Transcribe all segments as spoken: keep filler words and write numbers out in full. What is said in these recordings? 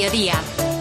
mediodía.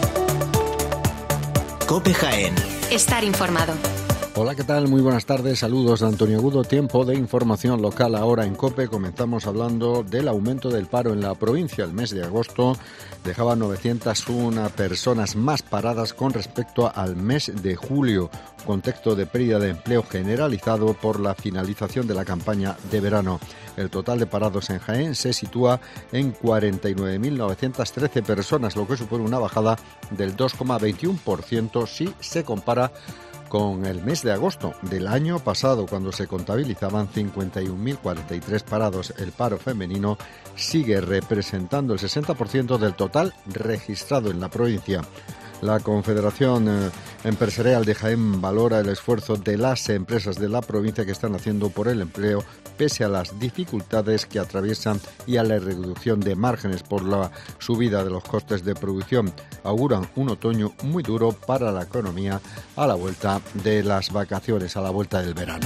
COPE Jaén. Estar informado. Hola, ¿qué tal? Muy buenas tardes. Saludos de Antonio Agudo. Tiempo de información local ahora en COPE. Comenzamos hablando del aumento del paro en la provincia. El mes de agosto dejaba novecientas una personas más paradas con respecto al mes de julio, contexto de pérdida de empleo generalizado por la finalización de la campaña de verano. El total de parados en Jaén se sitúa en cuarenta y nueve mil novecientas trece personas, lo que supone una bajada del dos coma veintiuno por ciento si se compara con el mes de agosto del año pasado, cuando se contabilizaban cincuenta y un mil cuarenta y tres parados. El paro femenino sigue representando el sesenta por ciento del total registrado en la provincia. La Confederación eh, Empresarial de Jaén valora el esfuerzo de las empresas de la provincia que están haciendo por el empleo, pese a las dificultades que atraviesan y a la reducción de márgenes por la subida de los costes de producción. Auguran un otoño muy duro para la economía a la vuelta de las vacaciones, a la vuelta del verano.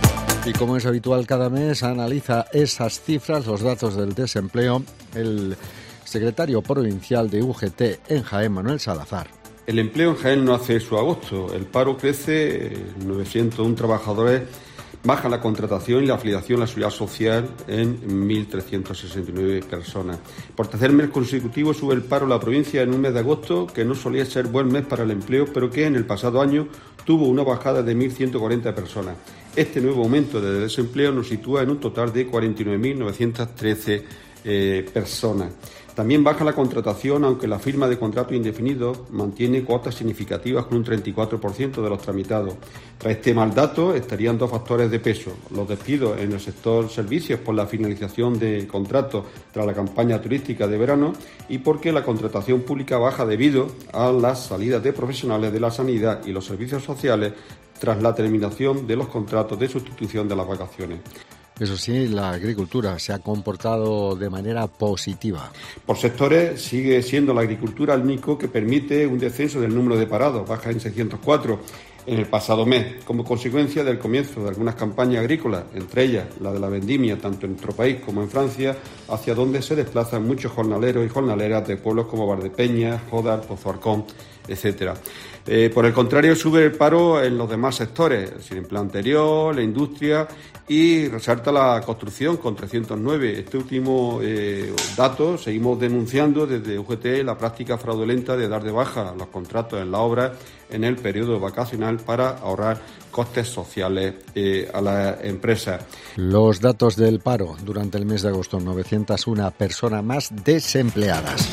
Y como es habitual cada mes, analiza esas cifras, los datos del desempleo, el secretario provincial de U G T en Jaén, Manuel Salazar. El empleo en Jaén no hace su agosto. El paro crece, novecientos uno trabajadores, baja la contratación y la afiliación a la seguridad social en mil trescientas sesenta y nueve personas. Por tercer mes consecutivo sube el paro en la provincia en un mes de agosto que no solía ser buen mes para el empleo, pero que en el pasado año tuvo una bajada de mil ciento cuarenta personas. Este nuevo aumento de desempleo nos sitúa en un total de cuarenta y nueve mil novecientas trece eh, personas. También baja la contratación, aunque la firma de contrato indefinido mantiene cuotas significativas con un treinta y cuatro por ciento de los tramitados. Tras este mal dato estarían dos factores de peso: los despidos en el sector servicios por la finalización de contratos tras la campaña turística de verano y porque la contratación pública baja debido a las salidas de profesionales de la sanidad y los servicios sociales tras la terminación de los contratos de sustitución de las vacaciones. Eso sí, la agricultura se ha comportado de manera positiva. Por sectores, sigue siendo la agricultura el único que permite un descenso del número de parados, baja en seiscientos cuatro en el pasado mes, como consecuencia del comienzo de algunas campañas agrícolas, entre ellas la de la vendimia, tanto en nuestro país como en Francia, hacia donde se desplazan muchos jornaleros y jornaleras de pueblos como Valdepeñas, Jódar, Pozo Arcón, etcétera. Eh, por el contrario, sube el paro en los demás sectores, es decir, empleo anterior, la industria, y resalta la construcción con trescientos nueve. Este último eh, dato seguimos denunciando desde U G T la práctica fraudulenta de dar de baja los contratos en la obra en el periodo vacacional para ahorrar costes sociales eh, a las empresas. Los datos del paro durante el mes de agosto: novecientas una personas más desempleadas.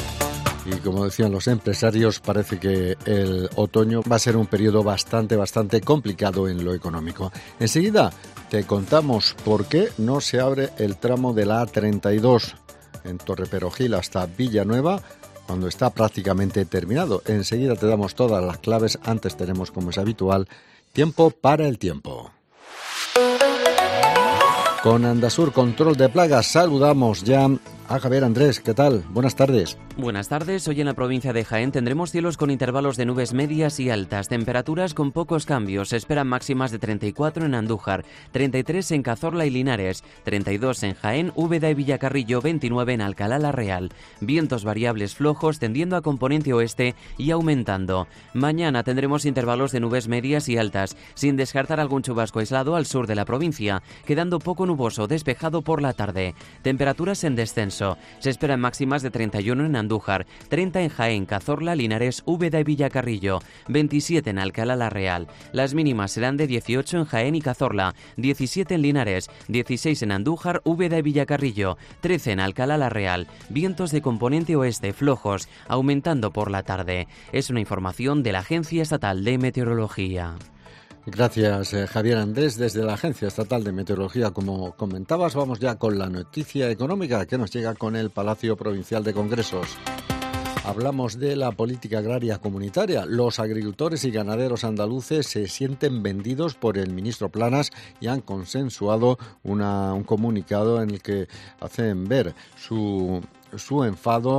Y como decían los empresarios, parece que el otoño va a ser un periodo bastante, bastante complicado en lo económico. Enseguida te contamos por qué no se abre el tramo de la A treinta y dos en Torreperogil hasta Villanueva, cuando está prácticamente terminado. Enseguida te damos todas las claves. Antes tenemos, como es habitual, tiempo para el tiempo. Con Andasur Control de Plagas saludamos ya a Javier Andrés. ¿Qué tal? Buenas tardes. Buenas tardes. Hoy en la provincia de Jaén tendremos cielos con intervalos de nubes medias y altas, temperaturas con pocos cambios. Se esperan máximas de treinta y cuatro en Andújar, treinta y tres en Cazorla y Linares, treinta y dos en Jaén, Úbeda y Villacarrillo, veintinueve en Alcalá la Real. Vientos variables flojos tendiendo a componente oeste y aumentando. Mañana tendremos intervalos de nubes medias y altas, sin descartar algún chubasco aislado al sur de la provincia, quedando poco nuboso, despejado por la tarde. Temperaturas en descenso. Se esperan máximas de treinta y uno en Andújar, treinta en Jaén, Cazorla, Linares, Úbeda y Villacarrillo, veintisiete en Alcalá la Real. Las mínimas serán de dieciocho en Jaén y Cazorla, diecisiete en Linares, dieciséis en Andújar, Úbeda y Villacarrillo, trece en Alcalá la Real. Vientos de componente oeste flojos, aumentando por la tarde. Es una información de la Agencia Estatal de Meteorología. Gracias, eh, Javier Andrés, desde la Agencia Estatal de Meteorología. Como comentabas, vamos ya con la noticia económica que nos llega con el Palacio Provincial de Congresos. Hablamos de la política agraria comunitaria. Los agricultores y ganaderos andaluces se sienten vendidos por el ministro Planas y han consensuado una, un comunicado en el que hacen ver su, su enfado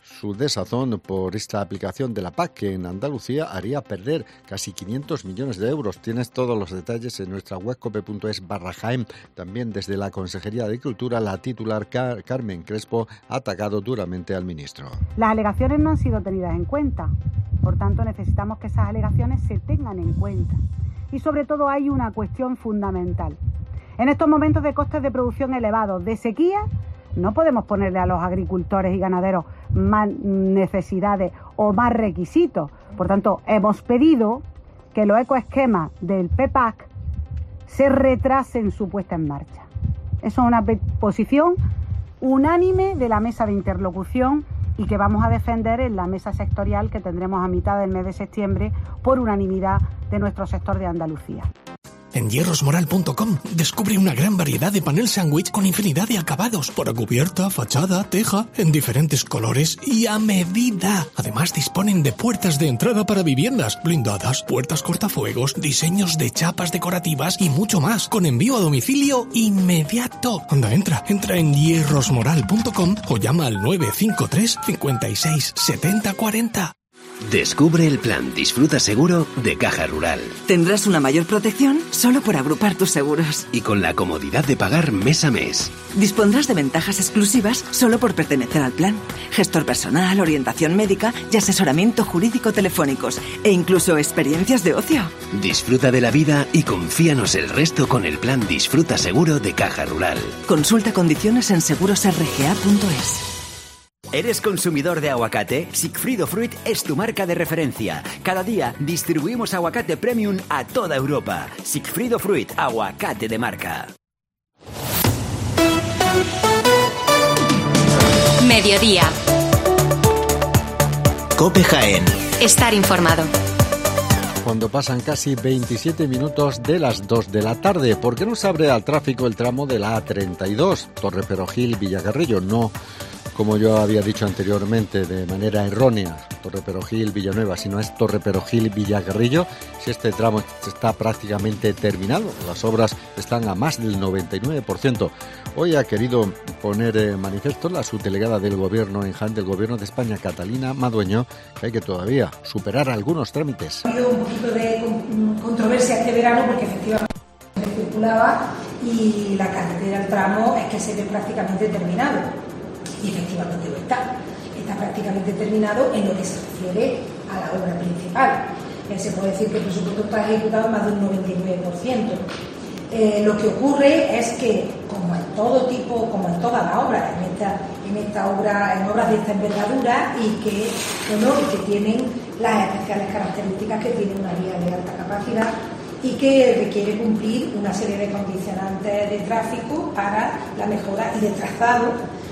su desazón por esta aplicación de la P A C que en Andalucía haría perder casi quinientos millones de euros. Tienes todos los detalles en nuestra web cope punto es barra Jaén. También desde la Consejería de Agricultura, la titular Car- Carmen Crespo ha atacado duramente al ministro. Las alegaciones no han sido tenidas en cuenta, por tanto necesitamos que esas alegaciones se tengan en cuenta. Y sobre todo hay una cuestión fundamental. En estos momentos de costes de producción elevados, de sequía, no podemos ponerle a los agricultores y ganaderos más necesidades o más requisitos. Por tanto, hemos pedido que los ecoesquemas del P P A C se retrasen su puesta en marcha. Eso es una posición unánime de la mesa de interlocución y que vamos a defender en la mesa sectorial que tendremos a mitad del mes de septiembre por unanimidad de nuestro sector de Andalucía. En hierrosmoral punto com descubre una gran variedad de panel sándwich con infinidad de acabados, para cubierta, fachada, teja, en diferentes colores y a medida. Además disponen de puertas de entrada para viviendas, blindadas, puertas cortafuegos, diseños de chapas decorativas y mucho más, con envío a domicilio inmediato. Anda, entra, entra en hierrosmoral punto com o llama al nueve cinco tres, cinco seis, siete cero cuatro cero. Descubre el plan Disfruta Seguro de Caja Rural. Tendrás una mayor protección solo por agrupar tus seguros. Y con la comodidad de pagar mes a mes. Dispondrás de ventajas exclusivas solo por pertenecer al plan. Gestor personal, orientación médica y asesoramiento jurídico telefónicos. E incluso experiencias de ocio. Disfruta de la vida y confíanos el resto con el plan Disfruta Seguro de Caja Rural. Consulta condiciones en seguros r g a punto es. ¿Eres consumidor de aguacate? Sigfrido Fruit es tu marca de referencia. Cada día distribuimos aguacate premium a toda Europa. Sigfrido Fruit, aguacate de marca. Mediodía. COPE Jaén. Estar informado. Cuando pasan casi veintisiete minutos de las dos de la tarde. ¿Por qué no se abre al tráfico el tramo de la A treinta y dos, Torre Perojil, Villacarrillo? No, como yo había dicho anteriormente, de manera errónea, Torre Perojil, Villanueva, sino es Torre Perojil, Villacarrillo. Si este tramo está prácticamente terminado, las obras están a más del noventa y nueve por ciento. Hoy ha querido poner en manifiesto la subdelegada del Gobierno en Jaén, del Gobierno de España, Catalina Madueño, que hay que todavía superar algunos trámites. Ha habido un poquito de controversia este verano porque efectivamente se circulaba y la carretera, el tramo, es que se ve prácticamente terminado. Y efectivamente lo está. Está prácticamente terminado en lo que se refiere a la obra principal. Eh, se puede decir que el presupuesto está ejecutado en más de un noventa y nueve por ciento. Eh, lo que ocurre es que, como en todo tipo, como en toda la obra, en esta, en esta obra, en obras de esta envergadura y que, bueno, y que tienen las especiales características que tiene una vía de alta capacidad y que requiere cumplir una serie de condicionantes de tráfico para la mejora y de trazado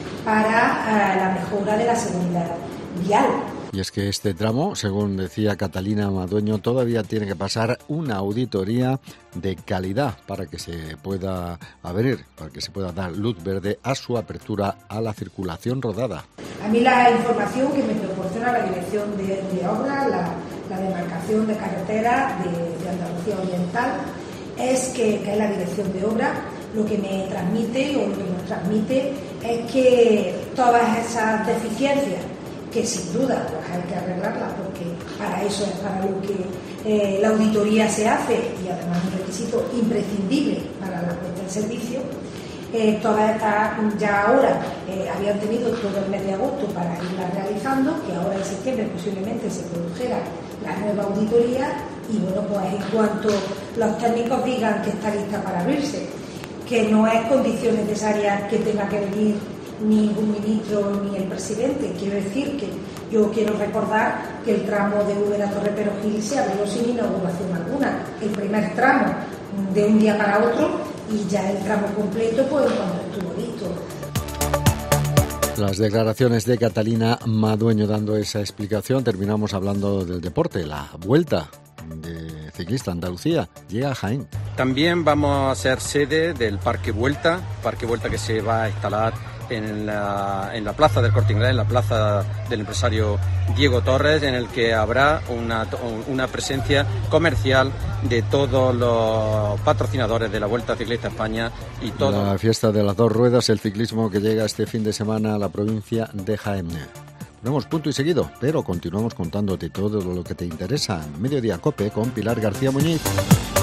para uh, la mejora de la seguridad vial. Y es que este tramo, según decía Catalina Madueño, todavía tiene que pasar una auditoría de calidad para que se pueda abrir, para que se pueda dar luz verde a su apertura a la circulación rodada. A mí la información que me proporciona la Dirección de, de Obras, la, la demarcación de carretera de, de Andalucía Oriental, es que, que es la Dirección de Obras, lo que me transmite o lo que nos transmite es que todas esas deficiencias, que sin duda pues hay que arreglarlas porque para eso es para lo que eh, la auditoría se hace y además un requisito imprescindible para la puesta en servicio, eh, todas estas ya ahora eh, habían tenido todo el mes de agosto para irlas realizando, que ahora en septiembre posiblemente se produjera la nueva auditoría y bueno, pues en cuanto los técnicos digan que está lista para abrirse, que no es condición necesaria que tenga que venir ningún ministro ni el presidente. Quiero decir que yo quiero recordar que el tramo de Úbeda Torre Perojil se abrió sin inauguración alguna. El primer tramo de un día para otro y ya el tramo completo pues cuando estuvo listo. Las declaraciones de Catalina Madueño dando esa explicación. Terminamos hablando del deporte, la Vuelta de Ciclista Andalucía llega a Jaén. También vamos a ser sede del Parque Vuelta, Parque Vuelta que se va a instalar en la, en la plaza del Corte Inglés, en la plaza del empresario Diego Torres, en el que habrá una, una presencia comercial de todos los patrocinadores de la Vuelta Ciclista España y todo. La fiesta de las dos ruedas, el ciclismo que llega este fin de semana a la provincia de Jaén. Ponemos punto y seguido, pero continuamos contándote todo lo que te interesa. Mediodía Cope con Pilar García Muñiz.